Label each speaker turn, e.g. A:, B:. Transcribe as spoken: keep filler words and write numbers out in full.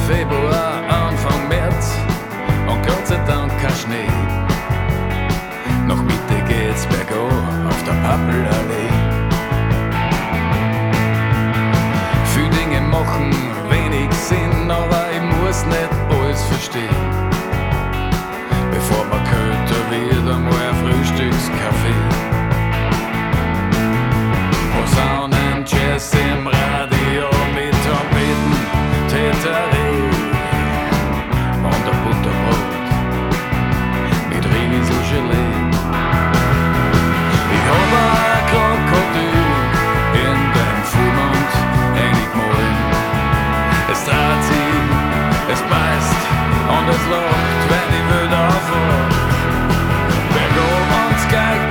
A: Februar, Anfang März und Gott sei Dank kein Schnee. Nach Mitte geht's bergauf auf der Pappelallee. Viele Dinge machen wenig Sinn, aber ich muss nicht alles verstehen. Bevor man könnte wieder mal ein Frühstückskaffee. Posaunen, Jazz im Radio mit Trompeten, Teterie und ein Butterbrot mit Rieselgelee. Ich hab ein Krokodil in den Fuhrmund eingemalt. Es dreht sich, es beißt und es lacht, wenn ich wild aufwacht. Bergab und Sky